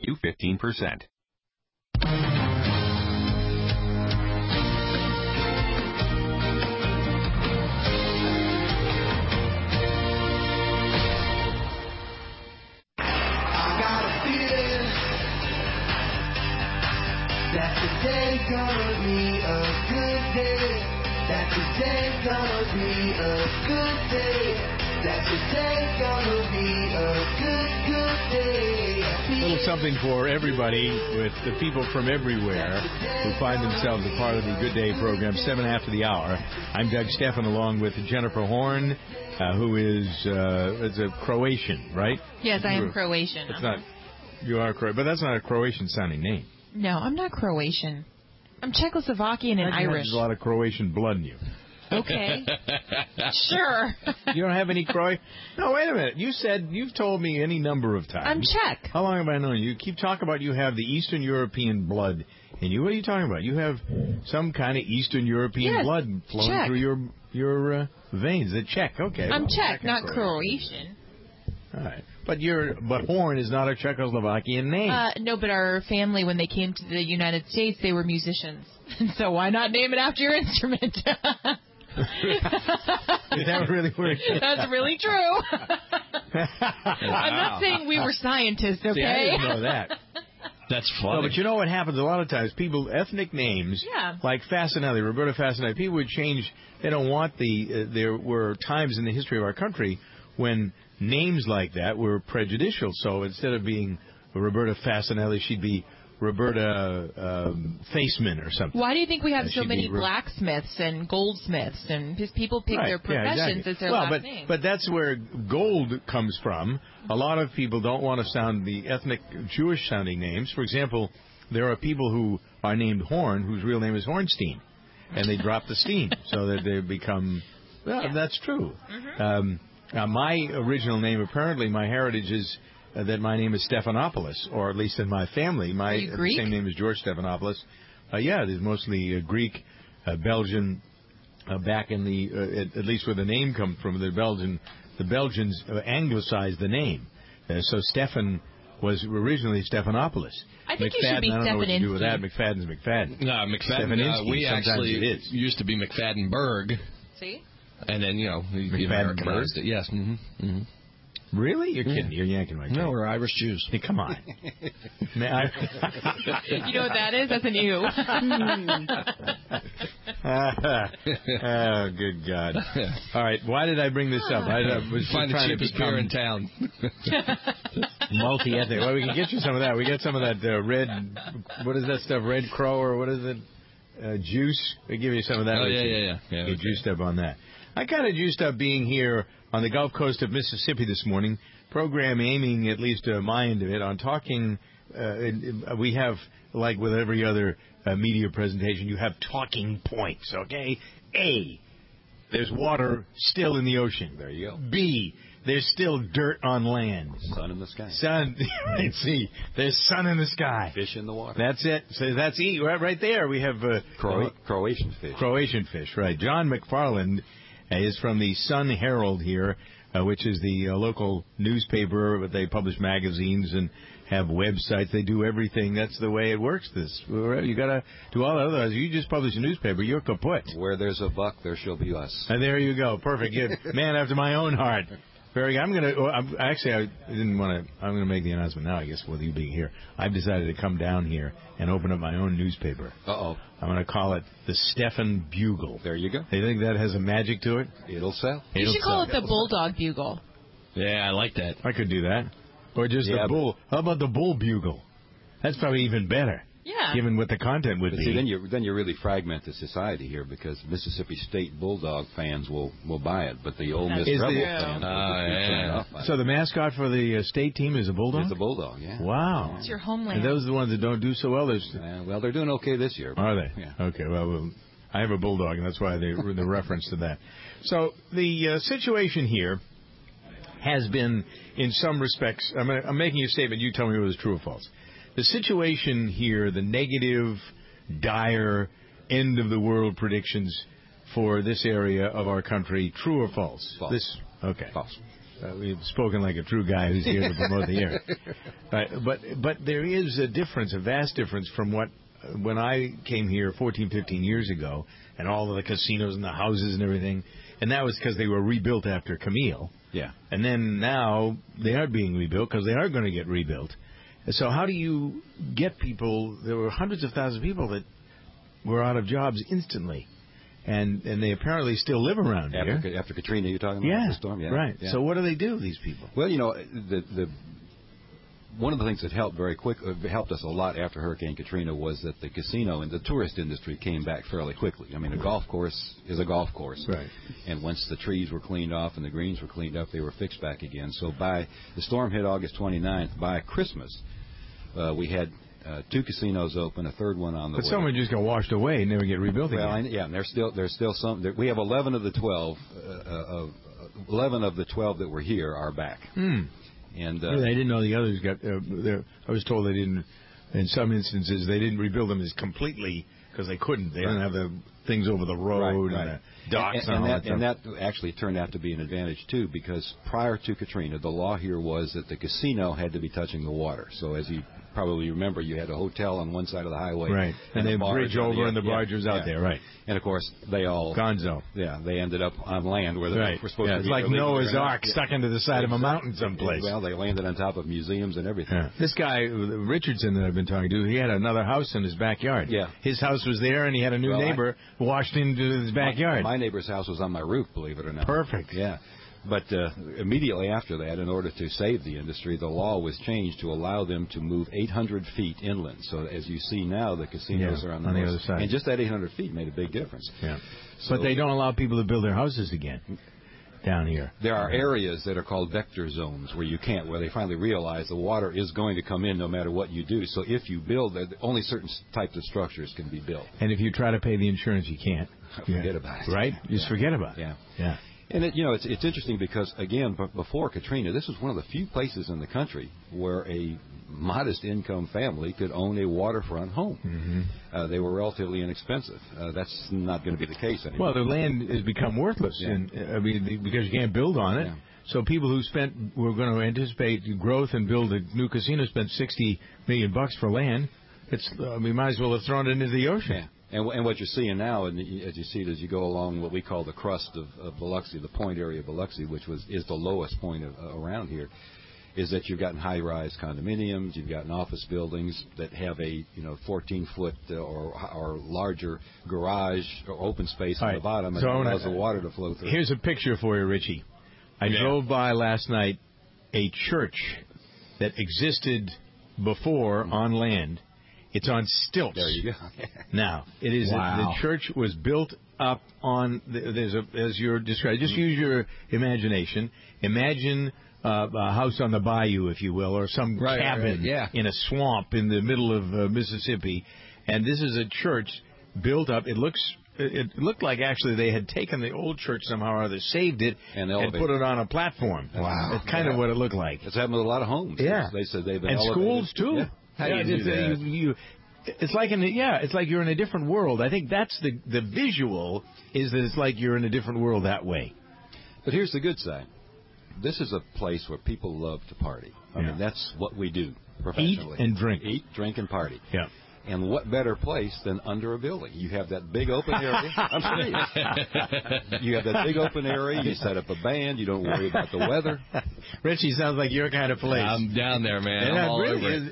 you 15%. That today's gonna be a good day. That today's gonna be a good day. That today's gonna be a good day. A little something for everybody with the people from everywhere who find themselves a part of the Good Day program, 7 after the hour. I'm Doug Stephan along with Jennifer Horn, who is a Croatian, right? Yes, I am Croatian. It's not, you are Croatian, but that's not a Croatian-sounding name. No, I'm not Croatian. I'm Czechoslovakian and Irish. There's a lot of Croatian blood in you. Okay. Sure. You don't have any Croatian? No, wait a minute. You've told me any number of times. I'm Czech. How long have I known you? You keep talking about you have the Eastern European blood in you. What are you talking about? You have some kind of Eastern European blood flowing Czech. through your veins. The Czech, okay. I'm Czech, not Croatian. Croatian. All right. But Horn is not a Czechoslovakian name. No, but our family, when they came to the United States, they were musicians. So why not name it after your instrument? Is that really where it came? That's really true. I'm not saying we were scientists, okay? See, I didn't know that. That's funny. No, but you know what happens a lot of times? People, ethnic names, like Fasanelli, Roberta Fasanelli, people would change. They don't want there were times in the history of our country when names like that were prejudicial. So instead of being Roberta Fasanelli, she'd be Roberta Faceman or something. Why do you think we have so many blacksmiths and goldsmiths and just people pick their professions as their last name? But that's where gold comes from. A lot of people don't want to sound the ethnic Jewish-sounding names. For example, there are people who are named Horn whose real name is Hornstein, and they drop the steam so that they become. Well, that's true. Mm-hmm. My original name, apparently, my heritage is that my name is Stephanopoulos, or at least in my family. My same name is George Stephanopoulos. There's mostly Greek, Belgian, back in the, at least where the name comes from, the Belgians anglicized the name. So Stephan was originally Stephanopoulos. I think you should be I don't know what to do with that. Stephaninsky. McFadden's McFadden. No, McFadden. We actually used to be McFaddenberg. See? And then, we Americanized it. Yes. Mm-hmm. Mm-hmm. Really? You're kidding. You're yanking my tail. No, we're Irish Jews. Hey, come on. You know what that is? That's an ew. Oh, good God. All right. Why did I bring this up? I was Find the cheapest beer in town. Multi-ethnic. Well, we can get you some of that. We got some of that red, what is that stuff? Red Crow or what is it? Juice. We give you some of that. Oh, yeah. Get juiced up on that. I got juiced up being here on the Gulf Coast of Mississippi this morning, program aiming, at least my end of it, on talking. We have, like with every other media presentation, you have talking points, okay? A, there's water still in the ocean. There you go. B, there's still dirt on land. Sun in the sky. Sun, C, there's sun in the sky. Fish in the water. That's it. So that's E. Right there we have... Croatian fish. Croatian fish, right. John McFarland is from the Sun Herald here, which is the local newspaper. They publish magazines and have websites. They do everything. That's the way it works. You got to do all that. Otherwise, you just publish a newspaper, you're kaput. Where there's a buck, there shall be us. And there you go. Perfect. Man after my own heart. Very good. I'm going to make the announcement now, I guess, with you being here. I've decided to come down here and open up my own newspaper. Uh-oh. I'm going to call it the Stephan Bugle. There you go. Do you think that has a magic to it? It'll sell. You should call it the Bulldog Bugle. Yeah, I like that. I could do that. Or just the Bull. How about the Bull Bugle? That's probably even better. Yeah. Given what the content would be. See, then you really fragment the society here, because Mississippi State Bulldog fans will buy it, but the Ole Miss Rebel fans. So the mascot for the state team is a Bulldog? It's a Bulldog, yeah. Wow. It's your homeland. And those are the ones that don't do so well? Well, they're doing okay this year. Are they? Yeah. Okay, well, I have a Bulldog, and that's why the reference to that. So the situation here has been, in some respects, I'm making a statement, you tell me whether it's true or false. The situation here, the negative, dire, end-of-the-world predictions for this area of our country, true or false? False. Okay. False. we've spoken like a true guy who's here to promote the year. But there is a difference, a vast difference from when I came here 14, 15 years ago, and all of the casinos and the houses and everything, and that was because they were rebuilt after Camille. Yeah. And then now they are being rebuilt because they are going to get rebuilt. So how do you get people? There were hundreds of thousands of people that were out of jobs instantly. And they apparently still live around here. After Katrina, you're talking about the storm? Yeah. Right. Yeah. So what do they do, these people? Well, one of the things that helped helped us a lot after Hurricane Katrina was that the casino and the tourist industry came back fairly quickly. I mean, a golf course is a golf course. Right. And once the trees were cleaned off and the greens were cleaned up, they were fixed back again. So the storm hit August 29th. By Christmas, we had 2 casinos open, a third one on the way. But some of them just got washed away and never get rebuilt again. And there's still some. We have 11 of the 12. 11 of the 12 that were here are back. And I didn't know the others got. I was told they didn't. In some instances, they didn't rebuild them as completely because they couldn't. They didn't have the things over the road and the docks and that actually turned out to be an advantage too, because prior to Katrina, the law here was that the casino had to be touching the water. So as you probably remember, you had a hotel on one side of the highway, right, and then bridge over, and the barge was out there, right. And of course, they all Gonzo. Yeah, they ended up on land where they were supposed to be. It's like Noah's Ark stuck into the side of a mountain someplace. Well, they landed on top of museums and everything. Yeah. This guy Richardson that I've been talking to, he had another house in his backyard. Yeah, his house was there, and he had a new neighbor washed into his backyard. My neighbor's house was on my roof, believe it or not. Perfect. Yeah. But immediately after that, in order to save the industry, the law was changed to allow them to move 800 feet inland. So as you see now, the casinos are on the other side. And just that 800 feet made a big difference. Yeah. So, but they don't allow people to build their houses again down here. There are areas that are called vector zones where they finally realize the water is going to come in no matter what you do. So if you build, only certain types of structures can be built. And if you try to pay the insurance, you can't. Forget about it. Right? Just forget about it. Yeah. And it's interesting because, again, before Katrina, this was one of the few places in the country where a modest income family could own a waterfront home. Mm-hmm. They were relatively inexpensive. That's not going to be the case anymore. Well, the land has become worthless, because you can't build on it. Yeah. So people who were going to anticipate growth and build a new casino spent $60 million for land. We might as well have thrown it into the ocean. Yeah. And what you're seeing now, and as you see it as you go along what we call the crust of Biloxi, the point area of Biloxi, which is the lowest point around here, is that you've gotten high-rise condominiums, you've gotten office buildings that have a 14-foot or larger garage or open space on the bottom, and allows the water to flow through. Here's a picture for you, Richie. I drove by last night a church that existed before on land. It's on stilts. There you go. Now, it is the church was built up on as you're describing. Just use your imagination. Imagine a house on the bayou, if you will, or some cabin in a swamp in the middle of Mississippi. And this is a church built up. It looked like actually they had taken the old church somehow or other, saved it, and put it on a platform. Wow. That's kind of what it looked like. It's happened with a lot of homes. Yeah. They said they've been and schools, too. Yeah. How do you do that? It's like it's like you're in a different world. I think that's the visual is that it's like you're in a different world that way. But here's the good side. This is a place where people love to party. I mean, that's what we do professionally. Eat and drink. Eat, drink, and party. Yeah. And what better place than under a building? You have that big open area. I'm serious. You have that big open area. You set up a band. You don't worry about the weather. Richie, sounds like your kind of place. I'm down there, man. I'm all over it.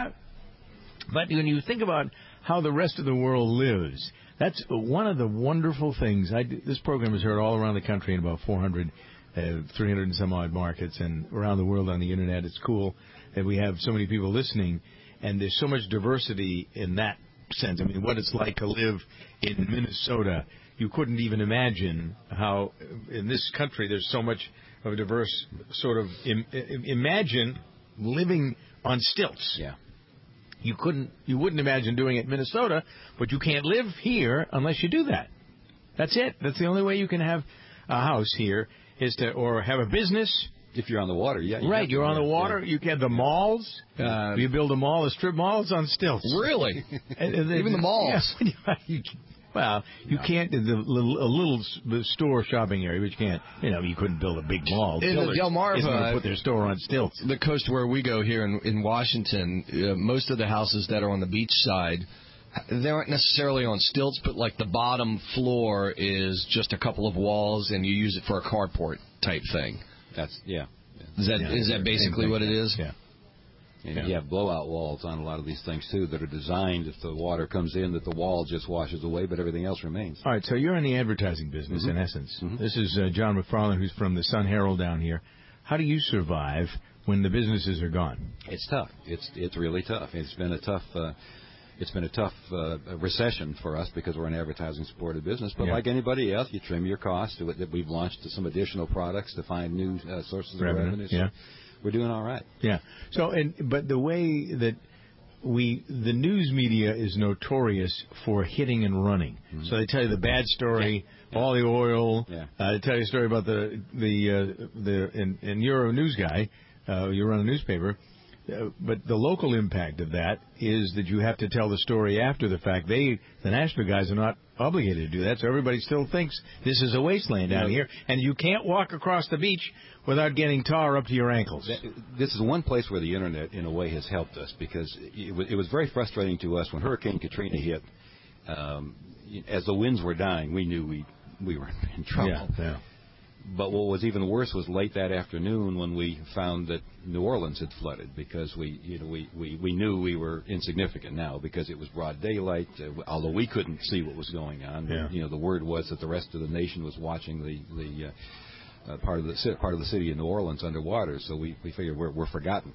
But when you think about how the rest of the world lives, that's one of the wonderful things. This program is heard all around the country in about 300 and some odd markets, and around the world on the Internet. It's cool that we have so many people listening, and there's so much diversity in that sense. I mean, what it's like to live in Minnesota. You couldn't even imagine how in this country there's so much of a diverse sort of imagine living on stilts. Yeah. You wouldn't imagine doing it in Minnesota, but you can't live here unless you do that. That's it. That's the only way you can have a house here or have a business. If you're on the water, Right, you're on the water. You can have the malls. You build a mall, a strip mall, it's on stilts. Really? Even the malls. Yeah, Well, you can't, a little store shopping area, but you can't, you couldn't build a big mall. In the Delmarva, isn't going to put their store on stilts. The coast where we go here in Washington, most of the houses that are on the beach side, they aren't necessarily on stilts, but like the bottom floor is just a couple of walls, and you use it for a carport type thing. Is that basically what it is? Yeah. And you have blowout walls on a lot of these things, too, that are designed if the water comes in that the wall just washes away, but everything else remains. All right, so you're in the advertising business, in essence. This is John McFarland, who's from the Sun Herald down here. How do you survive when the businesses are gone? It's tough. It's really tough. It's been a tough recession for us because we're an advertising-supported business. But like anybody else, you trim your costs. We've launched some additional products to find new sources of revenue. So we're doing all right. Yeah. So, but the way that the news media is notorious for hitting and running. So they tell you the bad story, all the oil. They tell you a story about and you're a news guy. You run a newspaper. But the local impact of that is that you have to tell the story after the fact. The national guys are not obligated to do that, so everybody still thinks this is a wasteland down here, and you can't walk across the beach without getting tar up to your ankles. This is one place where the Internet, in a way, has helped us, because it was very frustrating to us when Hurricane Katrina hit. As the winds were dying, we knew we were in trouble. Yeah. But what was even worse was late that afternoon when we found that New Orleans had flooded, because we knew we were insignificant now because it was broad daylight. Although we couldn't see what was going on, the word was that the rest of the nation was watching the part of the city of New Orleans underwater. So we figured we're forgotten,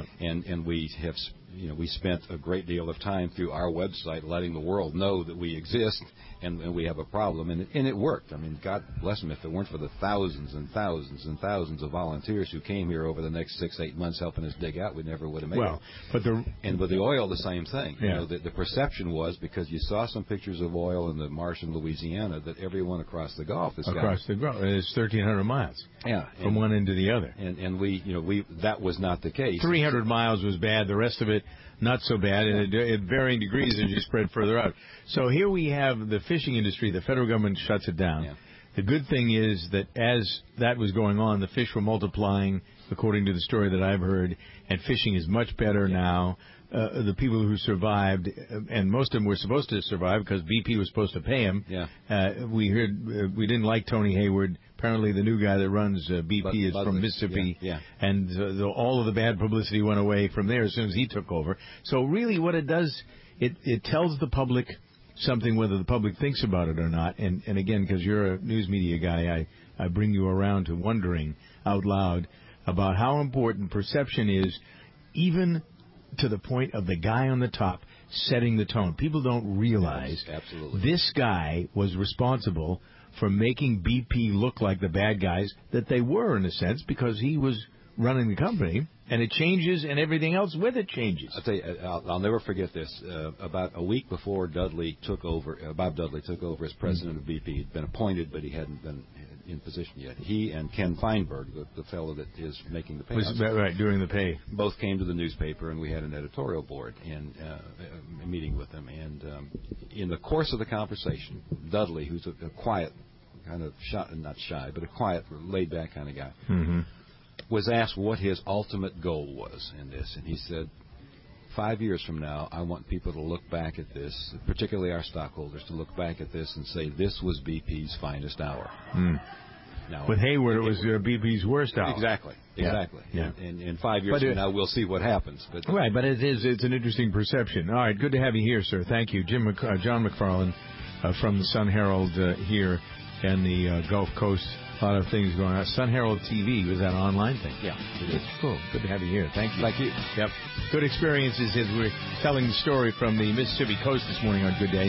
and we have we spent a great deal of time through our website letting the world know that we exist and we have a problem, and it worked. I mean, God bless them. If it weren't for the thousands and thousands and thousands of volunteers who came here over the next 6-8 months helping us dig out, we never would have made it. And with the oil, the same thing. The perception was, because you saw some pictures of oil in the marsh in Louisiana, that everyone across the Gulf is across the Gulf. It's 1,300 miles. From one end to the other. And we that was not the case. 300 miles was bad. The rest of it, not so bad, and at varying degrees as you spread further out. So here we have the fishing industry. The federal government shuts it down. The good thing is that as that was going on, the fish were multiplying, according to the story that I've heard, and fishing is much better now. The people who survived, and most of them were supposed to survive because BP was supposed to pay them. We heard we didn't like Tony Hayward. Apparently, the new guy that runs BP is from Mississippi, and all of the bad publicity went away from there as soon as he took over. So really, what it does, it tells the public something, whether the public thinks about it or not. And again, because you're a news media guy, I bring you around to wondering out loud about how important perception is, even to the point of the guy on the top setting the tone. People don't realize this guy was responsible for making BP look like the bad guys that they were, in a sense, because he was running the company, and it changes, and everything else with it changes. I'll tell you, I'll never forget this. About a week before Dudley took over, Bob Dudley took over as president of BP. He'd been appointed, but he hadn't been in position yet. He and Ken Feinberg, the fellow that is making the payouts, was doing the pay, both came to the newspaper, and we had an editorial board and a meeting with them. And in the course of the conversation, Dudley, who's a quiet, kind of not shy, but a quiet, laid-back kind of guy, was asked what his ultimate goal was in this, and he said, 5 years from now, I want people to look back at this, particularly our stockholders, to look back at this and say, this was BP's finest hour. Now, with Hayward, it was BP's worst hour. Exactly. Yeah. And 5 years from now, we'll see what happens. But but it's an interesting perception. All right, good to have you here, sir. Thank you. John McFarland from the Sun Herald here and the Gulf Coast. A lot of things going on. Sun Herald TV was that an online thing? Yeah, it is. Cool. Good to have you here. Thank you. Thank you. Yep. Good experiences as we're telling the story from the Mississippi coast this morning on Good Day.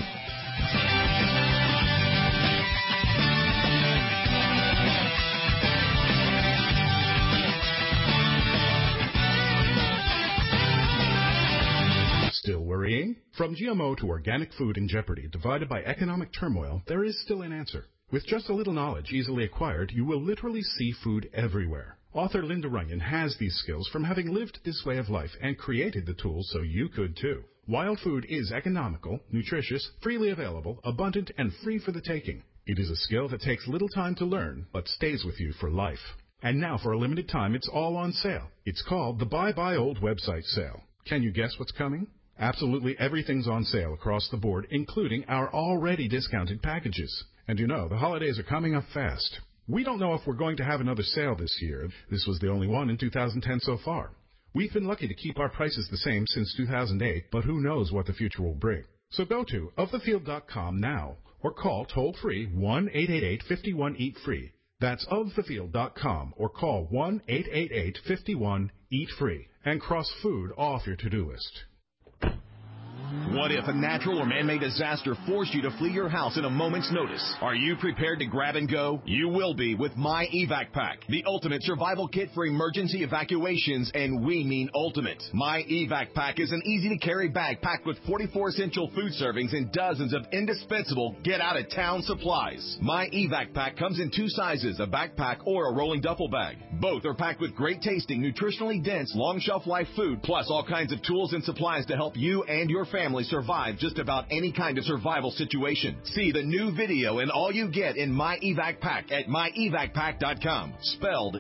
Still worrying? From GMO to organic food in jeopardy, divided by economic turmoil, there is still an answer. With just a little knowledge easily acquired, you will literally see food everywhere. Author Linda Runyon has these skills from having lived this way of life and created the tools so you could too. Wild food is economical, nutritious, freely available, abundant, and free for the taking. It is a skill that takes little time to learn, but stays with you for life. And now, for a limited time, it's all on sale. It's called the Buy Old website sale. Can you guess what's coming? Absolutely everything's on sale across the board, including our already discounted packages. And you know, the holidays are coming up fast. We don't know if we're going to have another sale this year. This was the only one in 2010 so far. We've been lucky to keep our prices the same since 2008, but who knows what the future will bring. So go to ofthefield.com now or call toll-free 1-888-51-EAT-FREE. That's ofthefield.com or call 1-888-51-EAT-FREE and cross food off your to-do list. What if a natural or man-made disaster forced you to flee your house at a moment's notice? Are you prepared to grab and go? You will be with My Evac Pack, the ultimate survival kit for emergency evacuations, and we mean ultimate. My Evac Pack is an easy-to-carry bag packed with 44 essential food servings and dozens of indispensable get-out-of-town supplies. My Evac Pack comes in 2 sizes, a backpack or a rolling duffel bag. Both are packed with great-tasting, nutritionally dense, long-shelf-life food, plus all kinds of tools and supplies to help you and your family survive just about any kind of survival situation. See the new video and all you get in My Evac Pack at myevacpack.com. Spelled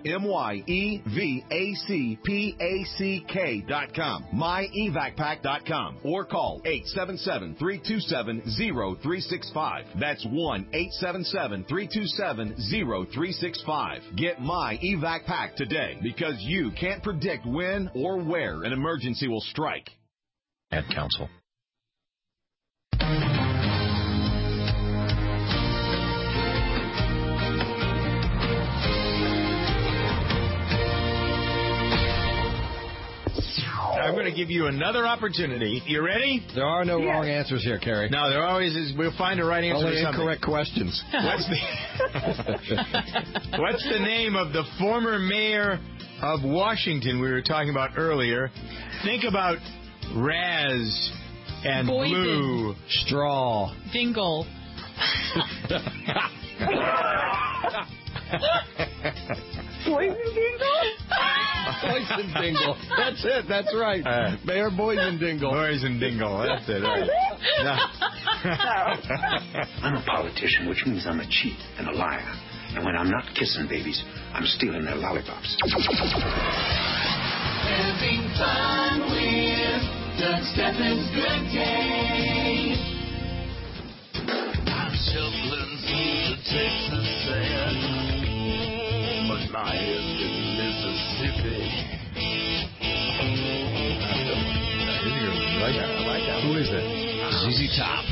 MYEVACPACK.com. myevacpack.com or call 877-327-0365. That's 1-877-327-0365. Get My Evac Pack today because you can't predict when or where an emergency will strike. Ad Council. I'm going to give you another opportunity. You ready? There are no wrong answers here, Kerry. No, there always is. We'll find a right answer. Only to incorrect questions. What's the name of the former mayor of Washington we were talking about earlier? Think about Raz and Boyden. Blue. Straw. Dingle. Poison Dingle? Poison Dingle. That's it. That's right. Mayor Poison Dingle. Poison Dingle. That's it. Right. I'm a politician, which means I'm a cheat and a liar. And when I'm not kissing babies, I'm stealing their lollipops. Having fun with Doug Steffens Good Day. I'm shuffling through the Texas sand, but my head's in Mississippi. I like that. Who is that? ZZ Top.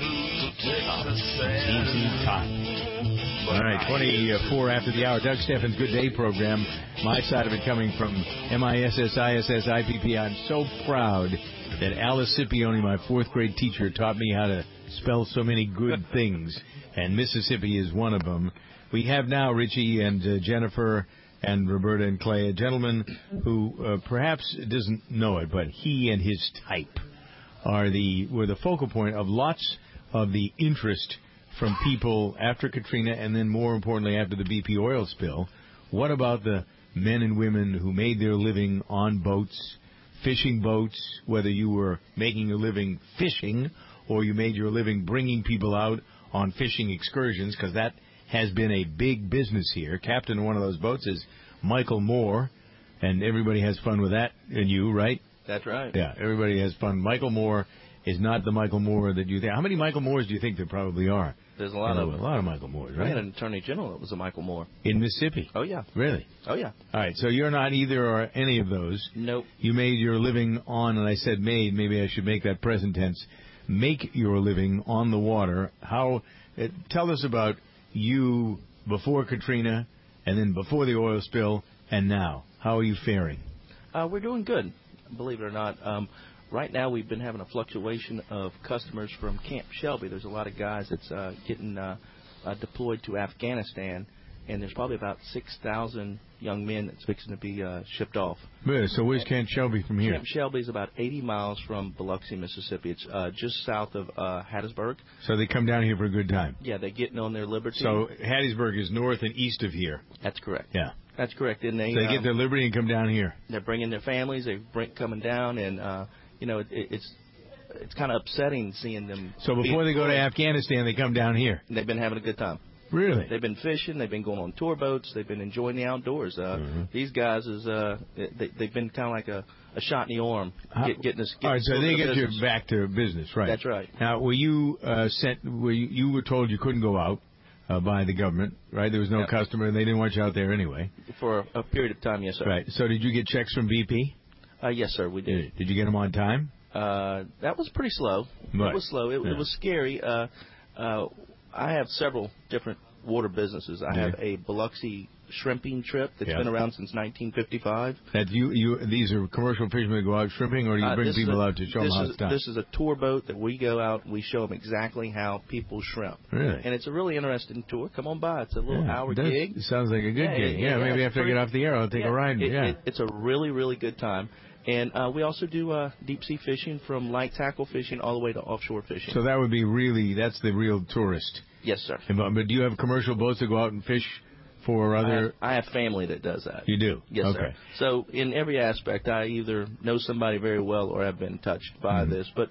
ZZ Top. All right, 24 after the hour. Doug Steffens' Good Day program. My side of it coming from MISSISSIPP. I'm so proud that Alice Scipione, my 4th grade teacher, taught me how to spell so many good things, and Mississippi is one of them. We have now Richie and Jennifer and Roberta and Clay, a gentleman who perhaps doesn't know it, but he and his type were the focal point of lots of the interest from people after Katrina and then, more importantly, after the BP oil spill. What about the men and women who made their living on boats, fishing boats, whether you were making a living fishing or you made your living bringing people out on fishing excursions, because that has been a big business here. Captain of one of those boats is Michael Moore, and everybody has fun with that, and you, right? That's right. Yeah, everybody has fun. Michael Moore is not the Michael Moore that you think. How many Michael Moores do you think there probably are? There's a lot of them. A lot of Michael Moores, right? We had an attorney general that was a Michael Moore. In Mississippi? Oh, yeah. Really? Oh, yeah. All right, so you're not either or any of those. Nope. You made your living on, and I said made, maybe I should make that present tense, make your living on the water. Tell us about you before Katrina and then before the oil spill and now. How are you faring? We're doing good, believe it or not. Right now we've been having a fluctuation of customers from Camp Shelby. There's a lot of guys that's getting deployed to Afghanistan, and there's probably about 6,000 young men that's fixing to be shipped off. Yeah, so where's Camp Shelby from here? Camp Shelby is about 80 miles from Biloxi, Mississippi. It's just south of Hattiesburg. So they come down here for a good time. Yeah, they're getting on their Liberty. So Hattiesburg is north and east of here. That's correct. Yeah. That's correct. And they get their Liberty and come down here. They're bringing their families. They're coming down, and it's kind of upsetting seeing them. So before they go to Afghanistan, they come down here. They've been having a good time. Really? They've been fishing. They've been going on tour boats. They've been enjoying the outdoors. These guys they've been kind of like a shot in the arm, getting us. All right, so they get you back to business, right? That's right. Now, were you you were told you couldn't go out by the government, right? There was no customer, and they didn't want you out there anyway. For a period of time, yes, sir. Right. So did you get checks from BP? Yes, sir, we did. Did you get them on time? That was pretty slow. Right. It was slow. It was scary. I have several different water businesses. I have a Biloxi shrimping trip that's been around since 1955. That these are commercial fishermen that go out shrimping, or do you bring people out to show them how it's done? This is a tour boat that we go out and we show them exactly how people shrimp. Really? And it's a really interesting tour. Come on by. It's a little hour gig. It sounds like a good gig. Maybe after I get off the air, I'll take a ride. It's a really, really good time. And we also do deep-sea fishing, from light tackle fishing all the way to offshore fishing. So that would be that's the real tourist. Yes, sir. But do you have commercial boats that go out and fish for other... I have family that does that. You do? Yes, okay. sir. So in every aspect, I either know somebody very well or have been touched by this. But,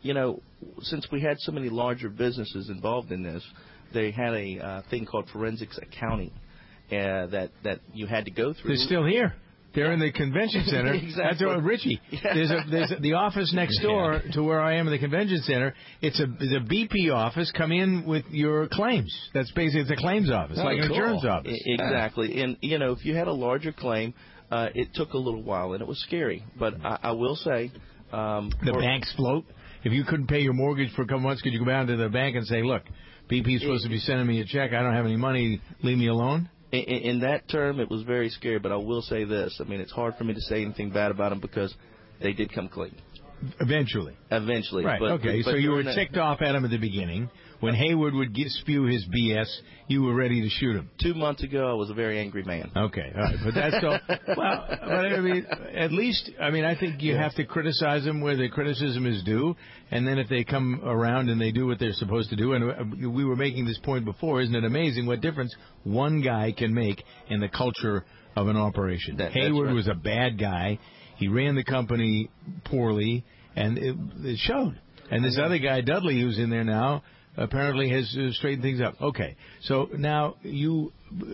since we had so many larger businesses involved in this, they had a thing called forensics accounting that you had to go through. They're still here. They're in the convention center. Exactly. That's what Richie. There's the office next door to where I am in the convention center. It's a BP office. Come in with your claims. That's basically it's a claims office, like an insurance office. Exactly. And if you had a larger claim, it took a little while and it was scary. But I will say, the banks float. If you couldn't pay your mortgage for a couple months, could you go down to the bank and say, "Look, BP's supposed to be sending me a check. I don't have any money. Leave me alone." In that term, it was very scary, but I will say this. I mean, it's hard for me to say anything bad about them because they did come clean. Eventually. Right, so you were ticked off at him at the beginning. When Hayward would spew his BS, you were ready to shoot him. 2 months ago, I was a very angry man. Okay, all right. But that's all. Well, but I mean, at least, I think you have to criticize them where the criticism is due. And then if they come around and they do what they're supposed to do, and we were making this point before, isn't it amazing what difference one guy can make in the culture of an operation? Hayward was a bad guy. He ran the company poorly, and it showed. And this other guy, Dudley, who's in there now, apparently has straightened things up. Okay, so now you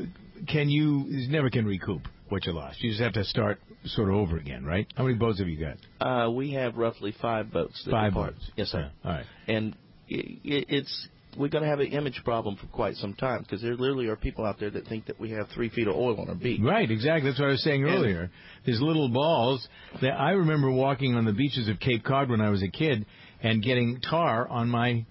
never can recoup what you lost. You just have to start sort of over again, right? How many boats have you got? We have roughly 5 boats. 5 boats. Yes, sir. All right. And we're going to have an image problem for quite some time because there literally are people out there that think that we have 3 feet of oil on our beach. Right, exactly. That's what I was saying earlier. These little balls that I remember walking on the beaches of Cape Cod when I was a kid and getting tar on my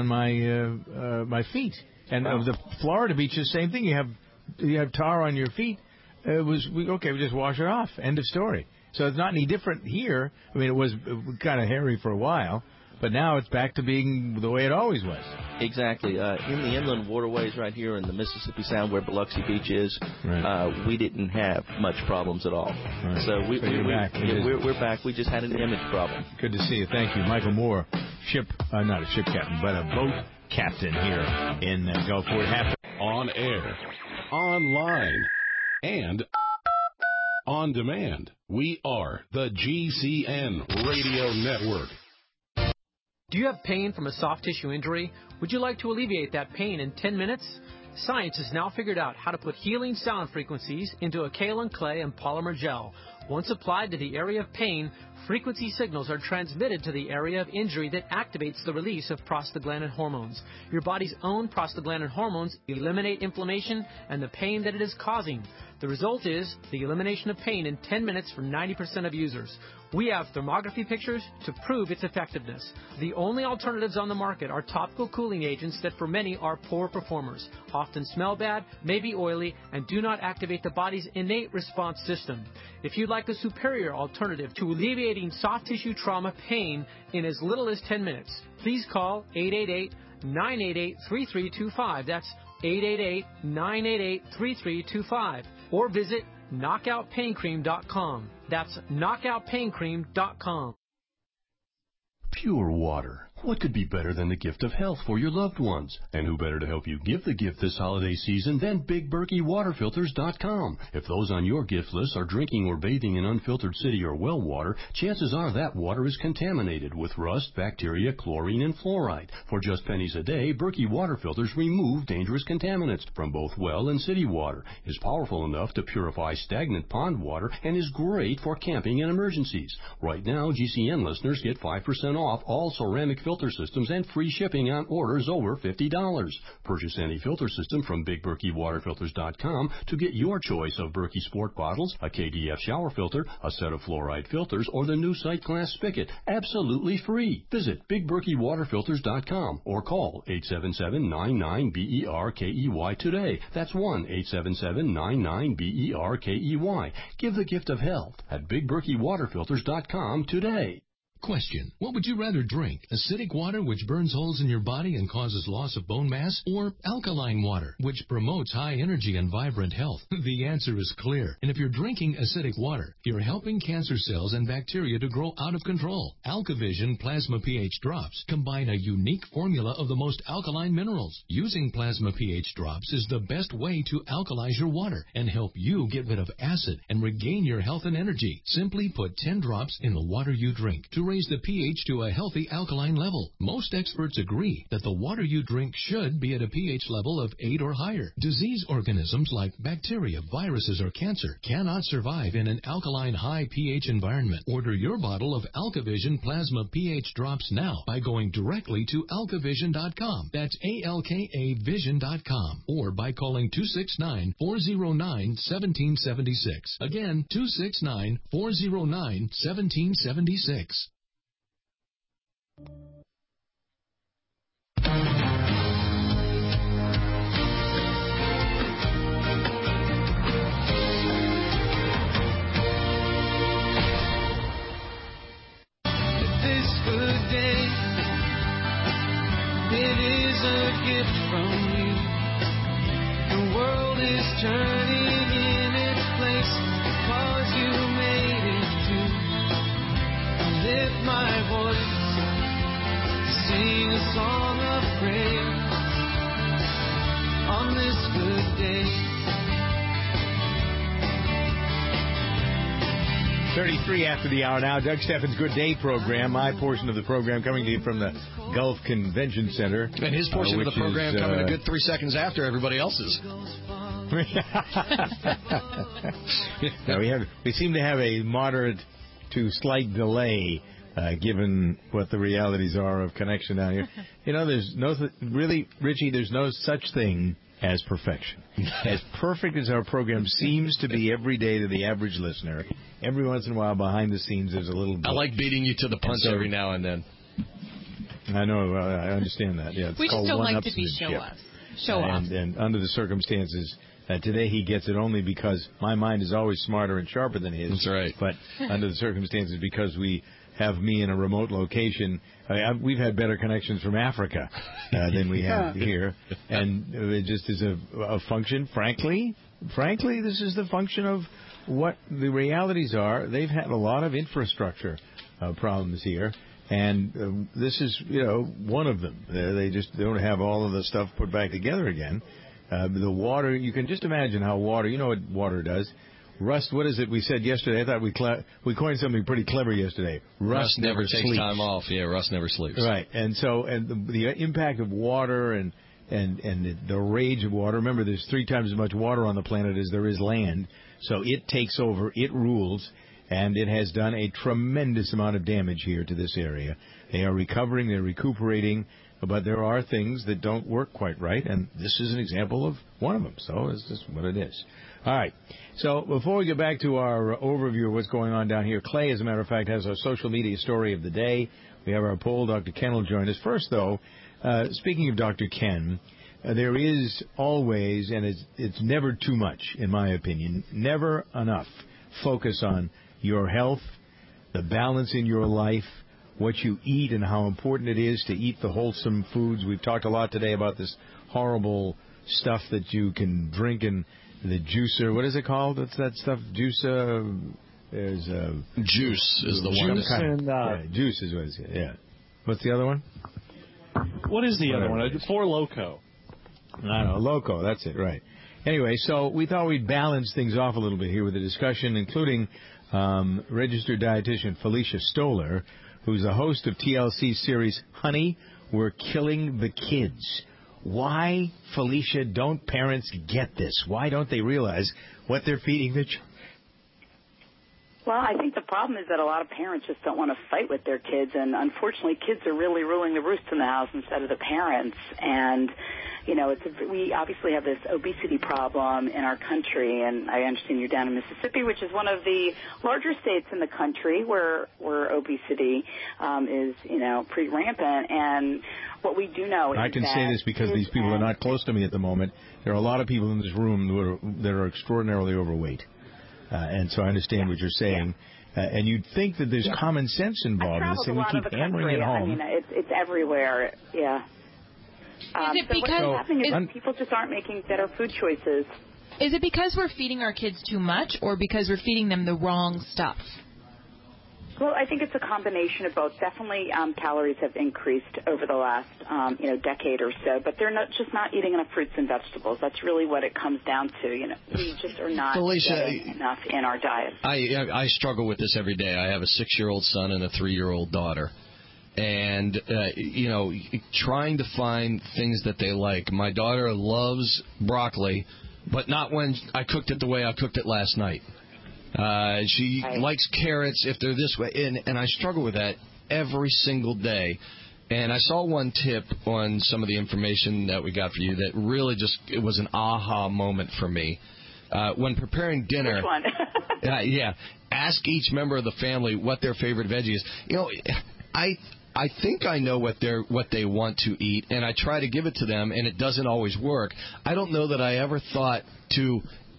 feet. And the Florida beaches, same thing. You have tar on your feet. We just wash it off. End of story. So it's not any different here. I mean, it was kind of hairy for a while, but now it's back to being the way it always was. Exactly. In the inland waterways right here in the Mississippi Sound where Biloxi Beach is, we didn't have much problems at all. Right. So you're back. We're back. We just had an image problem. Good to see you. Thank you. Michael Moore, not a ship captain, but a boat captain here in Gulfport. On air, online, and on demand. We are the GCN Radio Network. Do you have pain from a soft tissue injury? Would you like to alleviate that pain in 10 minutes? Science has now figured out how to put healing sound frequencies into a kaolin clay and polymer gel. Once applied to the area of pain, frequency signals are transmitted to the area of injury that activates the release of prostaglandin hormones. Your body's own prostaglandin hormones eliminate inflammation and the pain that it is causing. The result is the elimination of pain in 10 minutes for 90% of users. We have thermography pictures to prove its effectiveness. The only alternatives on the market are topical cooling agents that for many are poor performers, often smell bad, may be oily, and do not activate the body's innate response system. If you'd like a superior alternative to alleviating soft tissue trauma pain in as little as 10 minutes, please call 888-988-3325. That's 888-988-3325 or visit knockoutpaincream.com. That's knockoutpaincream.com. Pure water. What could be better than the gift of health for your loved ones? And who better to help you give the gift this holiday season than BigBerkeyWaterFilters.com? If those on your gift list are drinking or bathing in unfiltered city or well water, chances are that water is contaminated with rust, bacteria, chlorine, and fluoride. For just pennies a day, Berkey Water Filters remove dangerous contaminants from both well and city water, is powerful enough to purify stagnant pond water, and is great for camping and emergencies. Right now, GCN listeners get 5% off all ceramic filter systems and free shipping on orders over $50. Purchase any filter system from BigBerkeyWaterFilters.com to get your choice of Berkey Sport bottles, a KDF shower filter, a set of fluoride filters, or the new Sight Glass spigot, absolutely free. Visit BigBerkeyWaterFilters.com or call 877-99-BERKEY today. That's 1-877-99-BERKEY. Give the gift of health at BigBerkeyWaterFilters.com today. Question: what would you rather drink? Acidic water, which burns holes in your body and causes loss of bone mass, or alkaline water, which promotes high energy and vibrant health? The answer is clear. And if you're drinking acidic water, you're helping cancer cells and bacteria to grow out of control. AlkaVision Plasma pH Drops combine a unique formula of the most alkaline minerals. Using Plasma pH Drops is the best way to alkalize your water and help you get rid of acid and regain your health and energy. Simply put 10 drops in the water you drink to raise the pH to a healthy alkaline level. Most experts agree that the water you drink should be at a pH level of 8 or higher. Disease organisms like bacteria, viruses, or cancer cannot survive in an alkaline high pH environment. Order your bottle of AlkaVision Plasma pH Drops now by going directly to alkavision.com. That's ALKAvision.com. Or by calling 269-409-1776. Again, 269-409-1776. This good day, it is a gift from you. The world is turning in its place, 'cause you made it to. I lift my voice, sing a song of praise on this good day. 33 after the hour now. Doug Steffens' Good Day program. My portion of the program coming to you from the Gulf Convention Center. And his portion of the program coming a good 3 seconds after everybody else's. Now we seem to have a moderate to slight delay, given what the realities are of connection down here. You know, there's Richie, there's no such thing as perfection. As perfect as our program seems to be every day to the average listener, every once in a while behind the scenes there's a little bit. I like beating you to the punch every now and then. I know, I understand that. Yeah, it's we just don't like to be show off. And under the circumstances, today he gets it only because my mind is always smarter and sharper than his. That's right. But under the circumstances, because we have me in a remote location, we've had better connections from Africa than we have here. And it just is a function, frankly, this is the function of what the realities are. They've had a lot of infrastructure problems here. And this is, one of them. They just don't have all of the stuff put back together again. The water, you can just imagine how water, you know what water does. Rust, what is it we said yesterday? I thought we coined something pretty clever yesterday. Rust never takes sleeps. time off. Yeah, rust never sleeps. Right. And so, the impact of water and the rage of water. Remember, there's 3 times as much water on the planet as there is land. So it takes over, it rules, and it has done a tremendous amount of damage here to this area. They are recovering, they're recuperating, but there are things that don't work quite right, and this is an example of one of them. So it's just what it is. All right. So before we get back to our overview of what's going on down here, Clay, as a matter of fact, has our social media story of the day. We have our poll. Dr. Ken will join us. First, though, speaking of Dr. Ken, there is always, and it's never too much, in my opinion, never enough focus on your health, the balance in your life, what you eat, and how important it is to eat the wholesome foods. We've talked a lot today about this horrible stuff that you can drink in the juicer. What is it called? What's that stuff? Juicer. There's juice is the one. Juice and juice is what it is. Yeah. What's the other one? What is the other one? Four Loko. I don't know. Loco. That's it. Right. Anyway, so we thought we'd balance things off a little bit here with a discussion, including registered dietitian Felicia Stoller, who's the host of TLC's series Honey, We're Killing the Kids. Why, Felicia, don't parents get this? Why don't they realize what they're feeding their children? Well, I think the problem is that a lot of parents just don't want to fight with their kids, and unfortunately kids are really ruling the roost in the house instead of the parents. And, you know, we obviously have this obesity problem in our country, and I understand you're down in Mississippi, which is one of the larger states in the country where obesity is, you know, pretty rampant. And what we do know is I can say this because these people are not close to me at the moment. There are a lot of people in this room that are extraordinarily overweight. And so I understand what you're saying. And you'd think that there's common sense involved in this, and we keep hammering it home. I mean, it's everywhere, yeah. Is it because what's happening is people just aren't making better food choices. Is it because we're feeding our kids too much, or because we're feeding them the wrong stuff? Well, I think it's a combination of both. Definitely, calories have increased over the last, decade or so, but they're just not eating enough fruits and vegetables. That's really what it comes down to. You know, we just are not getting enough in our diet. I struggle with this every day. I have a 6-year-old son and a 3-year-old daughter. And, trying to find things that they like. My daughter loves broccoli, but not when I cooked it the way I cooked it last night. She likes carrots if they're this way, and I struggle with that every single day. And I saw one tip on some of the information that we got for you that really it was an aha moment for me. When preparing dinner, which one? Ask each member of the family what their favorite veggie is. You know, I think I know what they want to eat, and I try to give it to them, and it doesn't always work. I don't know that I ever thought to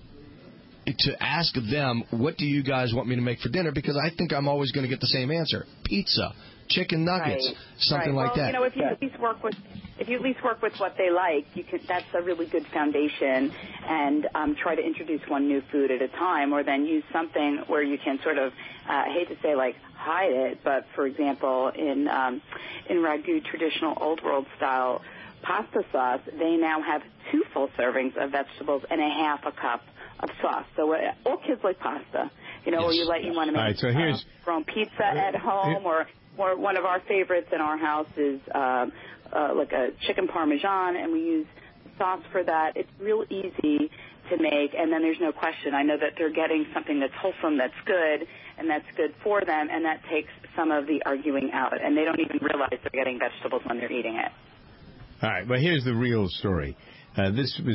ask them, what do you guys want me to make for dinner? Because I think I'm always going to get the same answer: pizza, chicken nuggets, something like that. You know, if you at least work with what they like, that's a really good foundation. And try to introduce one new food at a time, or then use something where you can sort of, I hate to say like hide it, but for example, in ragu, traditional old world style pasta sauce, they now have 2 full servings of vegetables and a half a cup of sauce. So all kids like pasta, or you want to make grown pizza at home, or one of our favorites in our house is like a chicken parmesan, and we use sauce for that. It's real easy to make, and then there's no question. I know that they're getting something that's wholesome, that's good, and that's good for them, and that takes some of the arguing out, and they don't even realize they're getting vegetables when they're eating it. All right, but here's the real story. I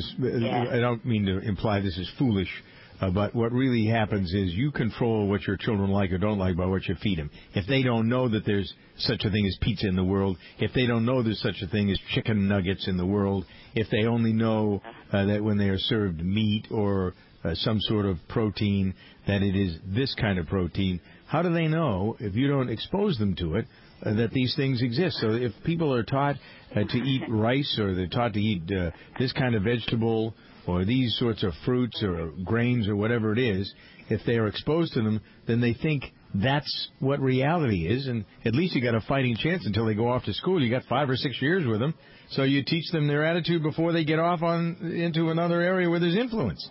don't mean to imply this is foolish, but what really happens is you control what your children like or don't like by what you feed them. If they don't know that there's such a thing as pizza in the world, if they don't know there's such a thing as chicken nuggets in the world, if they only know that when they are served meat or some sort of protein, that it is this kind of protein, how do they know, if you don't expose them to it, that these things exist? So if people are taught to eat rice, or they're taught to eat this kind of vegetable, or these sorts of fruits or grains or whatever it is, if they are exposed to them, then they think that's what reality is, and at least you got a fighting chance until they go off to school. You got 5 or 6 years with them, so you teach them their attitude before they get off into another area where there's influence.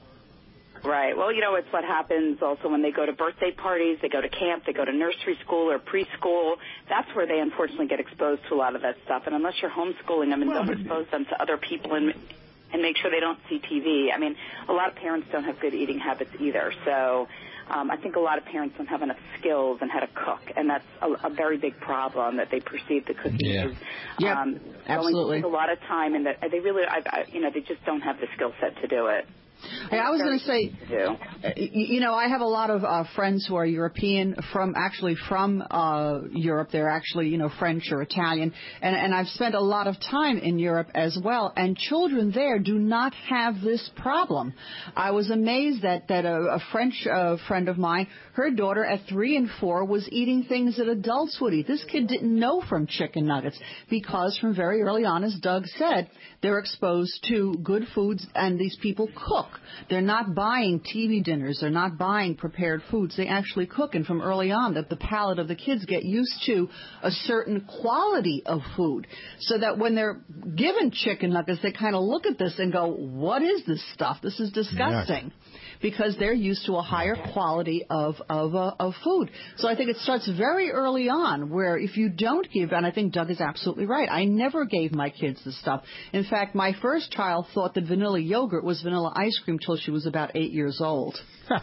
Right. Well, it's what happens also when they go to birthday parties, they go to camp, they go to nursery school or preschool. That's where they unfortunately get exposed to a lot of that stuff. And unless you're homeschooling them and don't expose them to other people and make sure they don't see TV, I mean, a lot of parents don't have good eating habits either. So I think a lot of parents don't have enough skills on how to cook, and that's a very big problem, that they perceive the cooking is absolutely going to take a lot of time, and that they really, they just don't have the skill set to do it. Hey, I was going to say, you know, I have a lot of friends who are European, from Europe. They're actually, you know, French or Italian. And I've spent a lot of time in Europe as well. And children there do not have this problem. I was amazed that a French friend of mine, her daughter at 3 and 4 was eating things that adults would eat. This kid didn't know from chicken nuggets because from very early on, as Doug said, they're exposed to good foods, and these people cook. They're not buying TV dinners. They're not buying prepared foods. They actually cook, and from early on, that the palate of the kids get used to a certain quality of food, so that when they're given chicken nuggets, they kind of look at this and go, what is this stuff? This is disgusting. Because they're used to a higher quality of food. So I think it starts very early on, where if you don't give, and I think Doug is absolutely right, I never gave my kids this stuff. In fact, my first child thought that vanilla yogurt was vanilla ice cream till she was about 8 years old.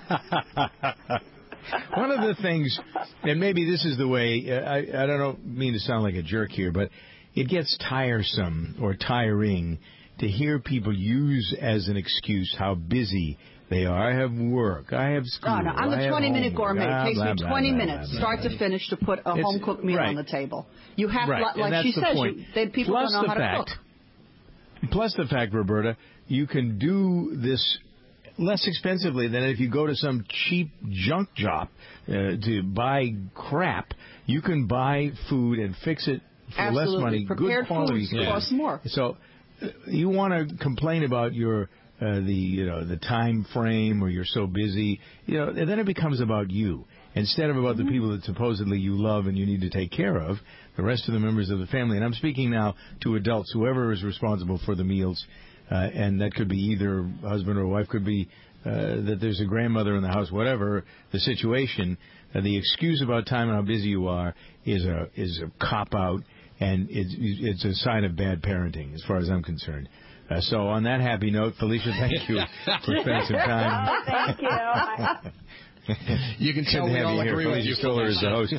One of the things, and maybe this is the way, I don't mean to sound like a jerk here, but it gets tiresome or tiring to hear people use as an excuse how busy they are. I have work. I have school. No, I'm the 20-minute gourmet. It takes me 20 minutes, start to finish, to put a home-cooked meal on the table. You have, like she says, people don't know how to cook. Plus the fact, Roberta, you can do this less expensively than if you go to some cheap junk shop to buy crap. You can buy food and fix it for less money. Prepared good quality foods cost more. So you want to complain about your the time frame, or you're so busy, and then it becomes about you instead of about the people that supposedly you love and you need to take care of, the rest of the members of the family. And I'm speaking now to adults, whoever is responsible for the meals, and that could be either husband or wife, could be that there's a grandmother in the house, whatever the situation. The excuse about time and how busy you are is a cop out, and it's a sign of bad parenting, as far as I'm concerned. So on that happy note, Felicia, thank you for spending some time. Thank you. You can tell we all agree with you. Stoller is the host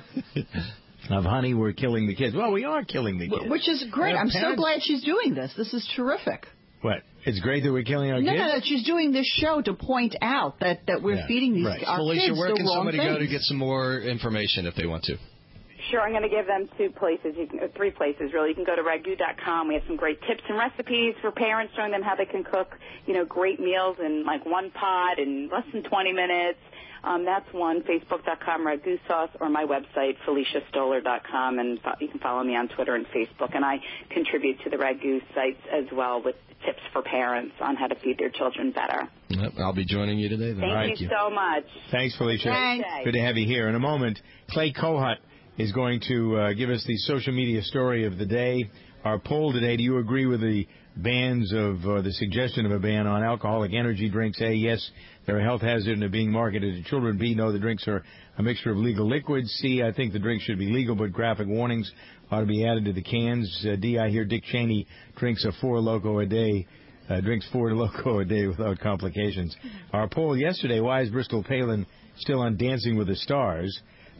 of Honey, We're Killing the Kids. Well, we are killing the kids. Which is great. I'm so glad she's doing this. This is terrific. What? It's great that we're killing our kids? No, she's doing this show to point out that we're feeding these our Felicia, kids where can somebody things. go to get some more information if they want to? Sure, I'm going to give them 3 places, really. You can go to ragu.com. We have some great tips and recipes for parents, showing them how they can cook, great meals in like one pot in less than 20 minutes. That's one, Facebook.com, Ragu Sauce, or my website, FeliciaStoller.com, and you can follow me on Twitter and Facebook. And I contribute to the Ragu sites as well with tips for parents on how to feed their children better. Yep, I'll be joining you today. Then. Thank you so much. Thanks, Felicia. Thanks. Good to have you here. In a moment, Clay Kohut is going to give us the social media story of the day. Our poll today, do you agree with the bans of the suggestion of a ban on alcoholic energy drinks? A, yes, they're a health hazard and are being marketed to children. B, no, the drinks are a mixture of legal liquids. C, I think the drinks should be legal, but graphic warnings ought to be added to the cans. D, I hear Dick Cheney drinks a 4 Loco a day. Drinks 4 Loco a day without complications. Our poll yesterday, why is Bristol Palin still on Dancing with the Stars?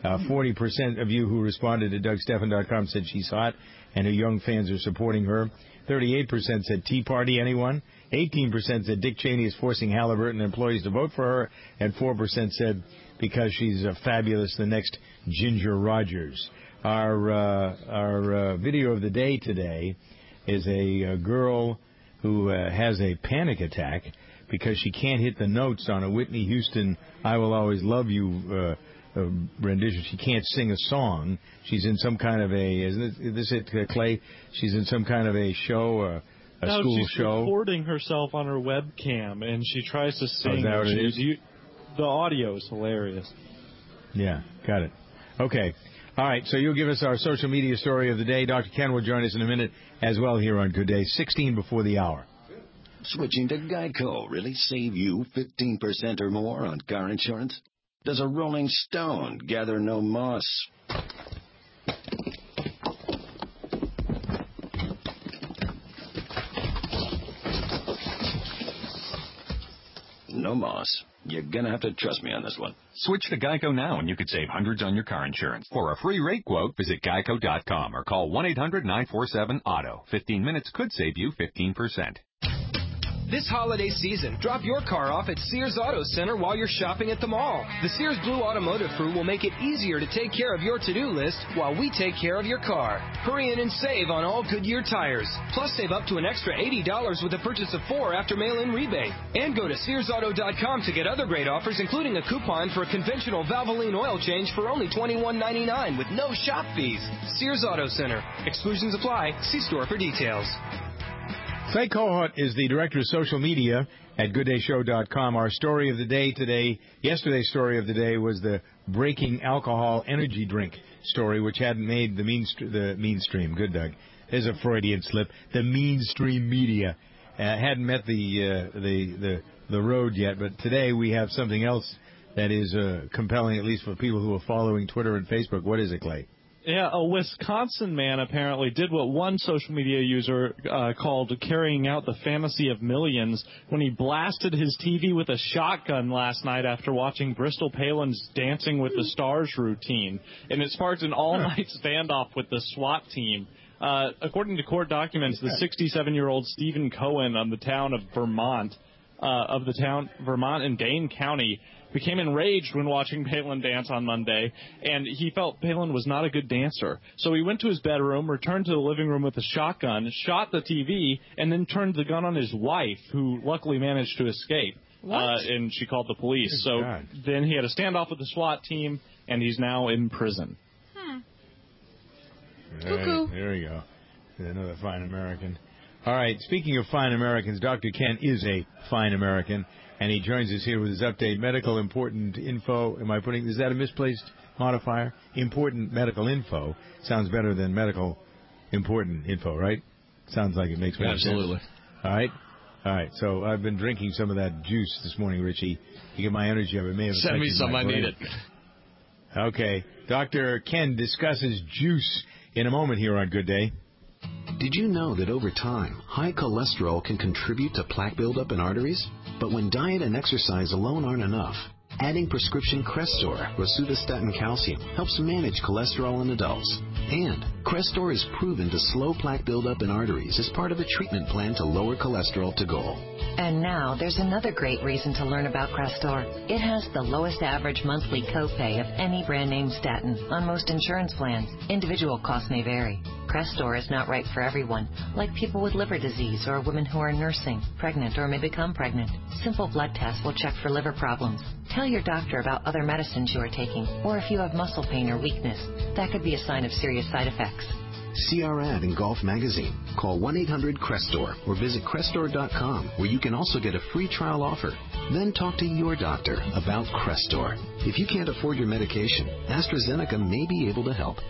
40% of you who responded to DougStephan.com said she's hot and her young fans are supporting her. 38% said Tea Party, anyone? 18% said Dick Cheney is forcing Halliburton employees to vote for her. And 4% said because she's fabulous, the next Ginger Rogers. Our video of the day today is a girl who has a panic attack because she can't hit the notes on a Whitney Houston I Will Always Love You rendition. She can't sing a song. She's in some kind of is this it, Clay? She's in some kind of a show, school she's show. She's recording herself on her webcam, and she tries to sing. Is that what it is? The audio is hilarious. Yeah, got it. Okay. All right, so you'll give us our social media story of the day. Dr. Ken will join us in a minute as well here on Good Day, 16 before the hour. Switching to Geico really save you 15% or more on car insurance? Does a rolling stone gather no moss? No moss. You're going to have to trust me on this one. Switch to Geico now and you could save hundreds on your car insurance. For a free rate quote, visit geico.com or call 1-800-947-AUTO. 15 minutes could save you 15%. This holiday season, drop your car off at Sears Auto Center while you're shopping at the mall. The Sears Blue Automotive Crew will make it easier to take care of your to-do list while we take care of your car. Hurry in and save on all Goodyear tires. Plus, save up to an extra $80 with the purchase of 4 after mail-in rebate. And go to SearsAuto.com to get other great offers, including a coupon for a conventional Valvoline oil change for only $21.99 with no shop fees. Sears Auto Center. Exclusions apply. See store for details. Clay Cohut is the director of social media at GoodDayShow.com. Our story of the day today, yesterday's story of the day, was the breaking alcohol energy drink story, which hadn't made the mainstream. Good, Doug. There's a Freudian slip. The mainstream media hadn't met the road yet, but today we have something else that is compelling, at least for people who are following Twitter and Facebook. What is it, Clay? Yeah, a Wisconsin man apparently did what one social media user called carrying out the fantasy of millions when he blasted his TV with a shotgun last night after watching Bristol Palin's Dancing with the Stars routine. And it sparked an all-night standoff with the SWAT team. According to court documents, the 67-year-old Stephen Cohen of the town of Vermont in Dane County, became enraged when watching Palin dance on Monday, and he felt Palin was not a good dancer. So he went to his bedroom, returned to the living room with a shotgun, shot the TV, and then turned the gun on his wife, who luckily managed to escape. And she called the police. Then he had a standoff with the SWAT team, and he's now in prison. Cuckoo. There we go. Another fine American. All right, speaking of fine Americans, Dr. Ken is a fine American, and he joins us here with his update, medical important info. Is that a misplaced modifier? Important medical info. Sounds better than medical important info, right? Sounds like it makes better sense. Absolutely. All right. So I've been drinking some of that juice this morning, Richie, to get my energy up. It may have Send me some, I need it. Okay. Dr. Ken discusses juice in a moment here on Good Day. Did you know that over time, high cholesterol can contribute to plaque buildup in arteries? But when diet and exercise alone aren't enough, adding prescription Crestor, rosuvastatin calcium, helps manage cholesterol in adults. And Crestor is proven to slow plaque buildup in arteries as part of a treatment plan to lower cholesterol to goal. And now there's another great reason to learn about Crestor. It has the lowest average monthly copay of any brand name statin on most insurance plans. Individual costs may vary. Crestor is not right for everyone, like people with liver disease or women who are nursing, pregnant, or may become pregnant. Simple blood tests will check for liver problems. Tell your doctor about other medicines you are taking, or if you have muscle pain or weakness. That could be a sign of serious side effects. See our ad in Golf Magazine. Call 1-800-CRESTOR or visit Crestor.com, where you can also get a free trial offer. Then talk to your doctor about Crestor. If you can't afford your medication, AstraZeneca may be able to help.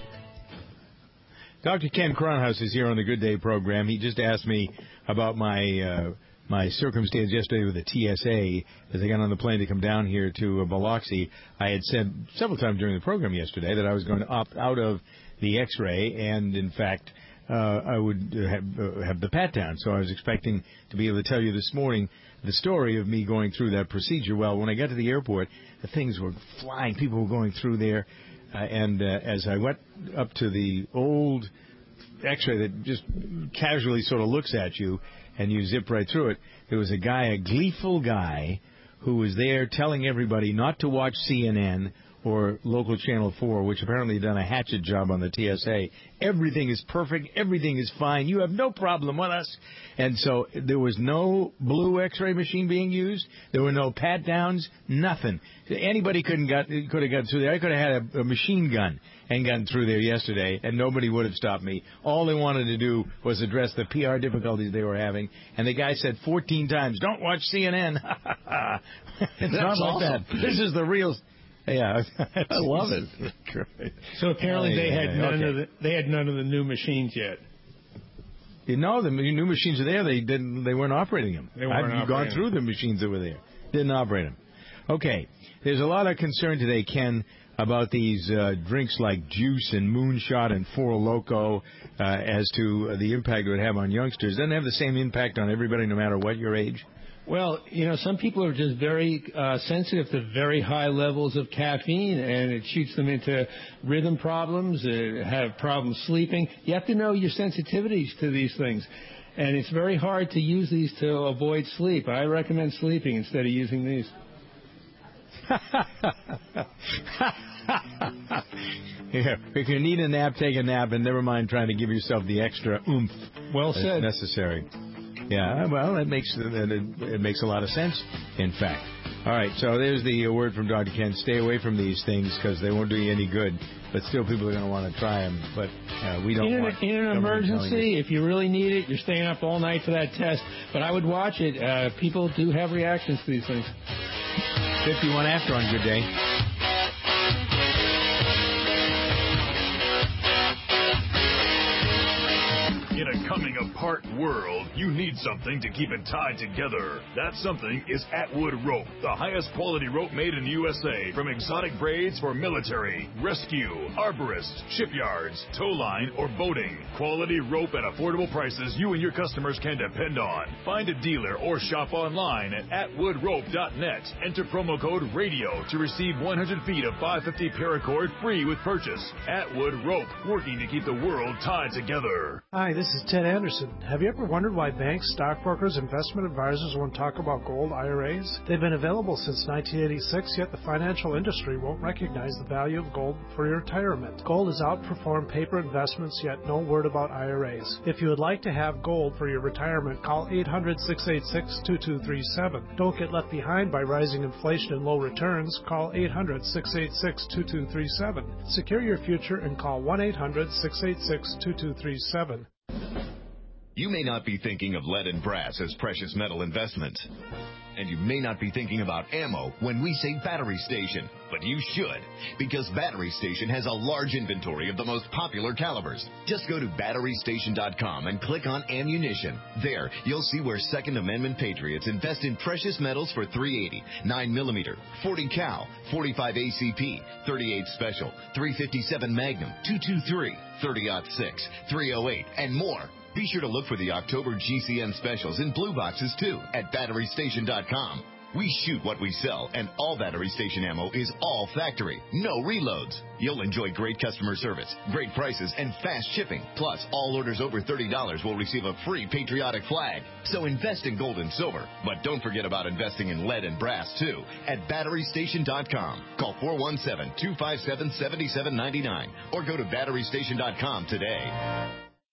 Dr. Ken Cronhaus is here on the Good Day program. He just asked me about my circumstance yesterday with the TSA as I got on the plane to come down here to Biloxi. I had said several times during the program yesterday that I was going to opt out of the X-ray, and in fact, I would have the pat-down. So I was expecting to be able to tell you this morning the story of me going through that procedure. Well, when I got to the airport, the things were flying. People were going through there. And as I went up to the old X-ray that just casually sort of looks at you and you zip right through it, there was a gleeful guy, who was there telling everybody not to watch CNN or local Channel 4, which apparently had done a hatchet job on the TSA. Everything is perfect. Everything is fine. You have no problem with us. And so there was no blue X-ray machine being used. There were no pat-downs, nothing. Anybody could have gotten through there. I could have had a machine gun and gotten through there yesterday, and nobody would have stopped me. All they wanted to do was address the PR difficulties they were having. And the guy said 14 times, "Don't watch CNN." It's not like awesome. that. This is the real... Yeah, I love it. So apparently they had none of the new machines yet. You know, the new machines are there. They weren't operating them. I've gone through the machines that were there. Didn't operate them. Okay, there's a lot of concern today, Ken, about these drinks like Juice and Moonshot and Four Loko as to the impact it would have on youngsters. Doesn't have the same impact on everybody, no matter what your age. Well, some people are just very sensitive to very high levels of caffeine, and it shoots them into rhythm problems, have problems sleeping. You have to know your sensitivities to these things. And it's very hard to use these to avoid sleep. I recommend sleeping instead of using these. Yeah, if you need a nap, take a nap, and never mind trying to give yourself the extra oomph said. Necessary. Yeah, well, it makes a lot of sense, in fact. All right, so there's the word from Dr. Ken. Stay away from these things because they won't do you any good. But still, people are going to want to try them. But we don't want... In an emergency, if you really need it, you're staying up all night for that test. But I would watch it. People do have reactions to these things. 51 after on Good Day. In a coming-apart world, you need something to keep it tied together. That something is Atwood Rope, the highest quality rope made in the USA, from exotic braids for military, rescue, arborists, shipyards, tow line, or boating. Quality rope at affordable prices you and your customers can depend on. Find a dealer or shop online at atwoodrope.net. Enter promo code RADIO to receive 100 feet of 550 paracord free with purchase. Atwood Rope, working to keep the world tied together. Hi, this is Ted Anderson. Have you ever wondered why banks, stockbrokers, investment advisors won't talk about gold IRAs? They've been available since 1986, yet the financial industry won't recognize the value of gold for your retirement. Gold has outperformed paper investments, yet no word about IRAs. If you would like to have gold for your retirement, call 800-686-2237. Don't get left behind by rising inflation and low returns. Call 800-686-2237. Secure your future and call 1-800-686-2237. You may not be thinking of lead and brass as precious metal investments. And you may not be thinking about ammo when we say Battery Station. But you should, because Battery Station has a large inventory of the most popular calibers. Just go to BatteryStation.com and click on Ammunition. There, you'll see where Second Amendment patriots invest in precious metals for .380, 9mm, 40 cal, 45 ACP, 38 Special, 357 Magnum, 223, 30-06, 308, and more. Be sure to look for the October GCN specials in blue boxes, too, at BatteryStation.com. We shoot what we sell, and all Battery Station ammo is all factory, no reloads. You'll enjoy great customer service, great prices, and fast shipping. Plus, all orders over $30 will receive a free patriotic flag. So invest in gold and silver, but don't forget about investing in lead and brass, too, at BatteryStation.com. Call 417-257-7799 or go to BatteryStation.com today.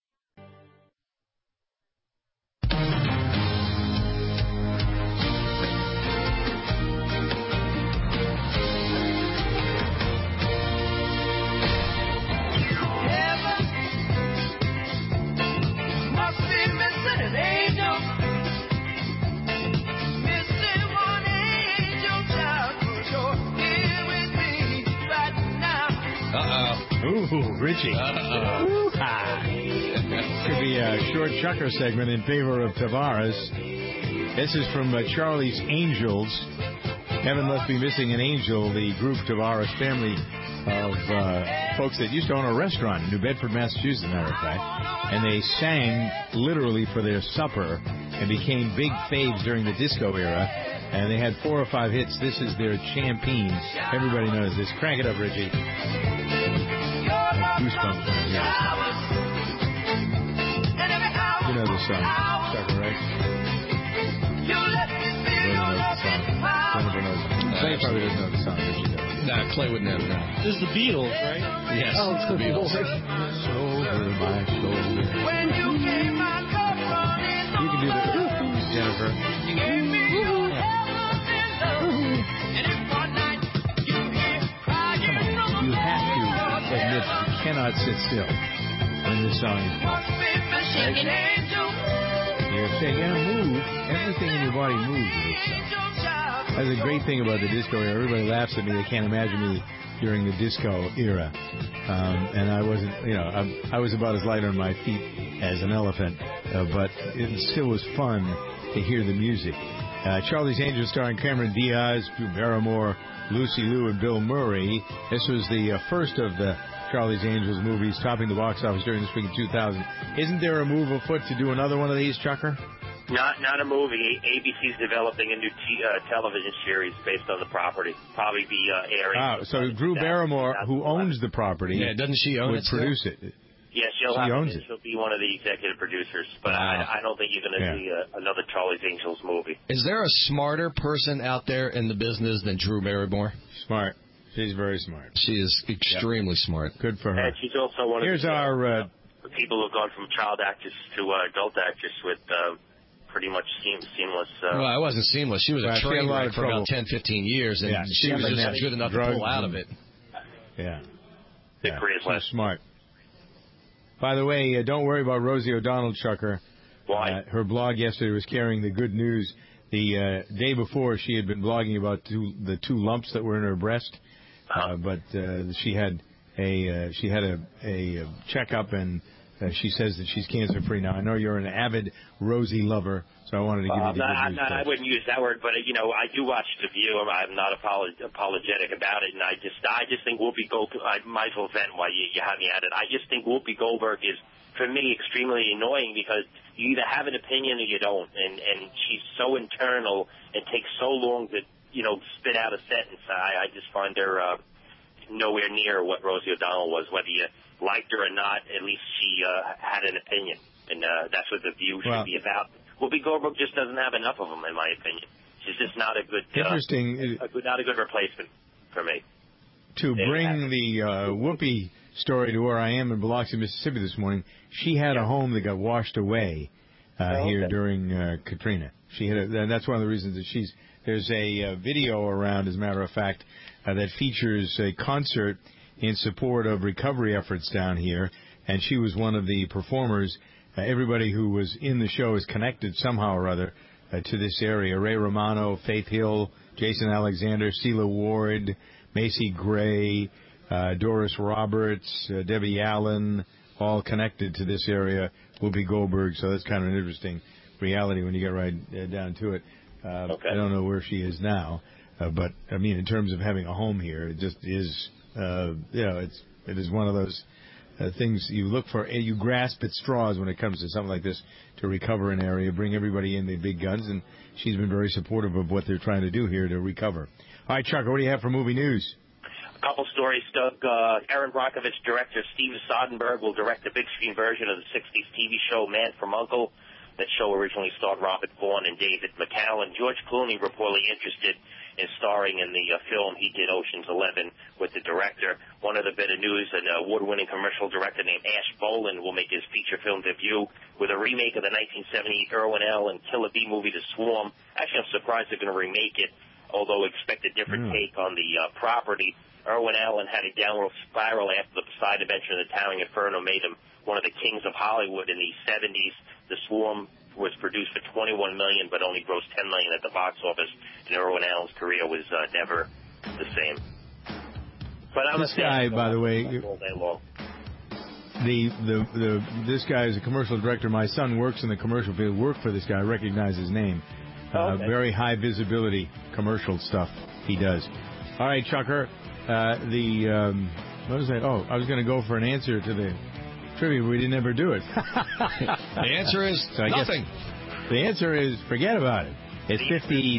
Ooh, Richie. Could be a short chucker segment in favor of Tavares. This is from Charlie's Angels. Heaven must be missing an angel, the group Tavares family of folks that used to own a restaurant in New Bedford, Massachusetts, as a matter of fact. And they sang literally for their supper and became big faves during the disco era. And they had 4 or 5 hits. This is their champion. Everybody knows this. Crank it up, Richie. Goosebumps when I hear this song. You know this song, Chucker, right? Jennifer knows. Clay probably doesn't know the song, but she does. Nah, Clay wouldn't have known. This is the Beatles, right? Yes, oh, it's the Beatles. Over my shoulder. You can do the Jennifer. You have to admit you cannot sit still when this song is playing. You're shaking and move. Everything in your body moves with this song. That's a great thing about the disco era. Everybody laughs at me. They can't imagine me during the disco era. And I wasn't, I was about as light on my feet as an elephant. But it still was fun to hear the music. Charlie's Angels starring Cameron Diaz, Drew Barrymore, Lucy Liu, and Bill Murray. This was the first of the Charlie's Angels movies topping the box office during this week in 2000. Isn't there a move afoot to do another one of these, Chucker? Not a movie. ABC's developing a new television series based on the property. Probably be airing. Oh, so Drew Barrymore, who owns the property, doesn't she own would it produce it? Yes, She owns it. She'll be one of the executive producers. But I don't think you're going to see another Charlie's Angels movie. Is there a smarter person out there in the business than Drew Barrymore? Smart. She's very smart. She is extremely smart. Good for her. And she's also one of the people who have gone from child actress to adult actress with pretty much seamless. Well, it wasn't seamless. She was a train wreck for about 10, 15 years, and she was just good enough to pull out of it. Yeah. She's smart. By the way, don't worry about Rosie O'Donnell, Chucker. Why? Her blog yesterday was carrying the good news. The day before, she had been blogging about the two lumps that were in her breast, but she had a checkup, and she says that she's cancer-free now. I know you're an avid Rosie lover, so I wanted to give you the good news. I wouldn't use that word, but I do watch The View. I'm not apologetic about it, and I just think Whoopi Goldberg. I might as well vent while you have me at it. I just think Whoopi Goldberg is, for me, extremely annoying because you either have an opinion or you don't, and she's so internal and takes so long to spit out a sentence. I just find her nowhere near what Rosie O'Donnell was. Whether you liked her or not, at least she had an opinion, and that's what The View should be about. Whoopi Goldberg just doesn't have enough of them, in my opinion. She's just not a good not a good replacement for me. To bring the Whoopi story to where I am in Biloxi, Mississippi this morning, she had a home that got washed away here during Katrina. She had and that's one of the reasons that there's a video around, as a matter of fact, that features a concert in support of recovery efforts down here, and she was one of the performers. Everybody who was in the show is connected somehow or other to this area. Ray Romano, Faith Hill, Jason Alexander, Sheila Ward, Macy Gray, Doris Roberts, Debbie Allen, all connected to this area. Whoopi Goldberg, so that's kind of an interesting reality when you get right down to it. I don't know where she is now, but I mean, in terms of having a home here, it just is. It is one of those things you look for. You grasp at straws when it comes to something like this to recover an area, bring everybody in, the big guns, and she's been very supportive of what they're trying to do here to recover. All right, Chuck, what do you have for movie news? A couple stories, Doug. Aaron Brockovich director Steven Soderbergh will direct a big-screen version of the 60s TV show Man from U.N.C.L.E. That show originally starred Robert Vaughn and David McCallum. George Clooney reportedly interested in starring in the film. He did Ocean's 11 with the director. One other bit of news, an award-winning commercial director named Ash Boland will make his feature film debut with a remake of the 1978 Irwin Allen Killer Bee movie, The Swarm. Actually, I'm surprised they're going to remake it, although expect a different take on the property. Irwin Allen had a downward spiral after the Poseidon Adventure in the Towering Inferno made him one of the kings of Hollywood in the 70s. The Swarm was produced for $21 million, but only grossed $10 million at the box office. And Irwin Allen's career was never the same. But I'm this guy, by the way, all day long. This guy is a commercial director. My son works in the commercial field. Worked for this guy. I recognize his name. Very high visibility commercial stuff he does. All right, Chucker. What was that? Oh, I was going to go for an answer to the trivia, but we didn't ever do it. The answer is nothing. The answer is forget about it. It's 50.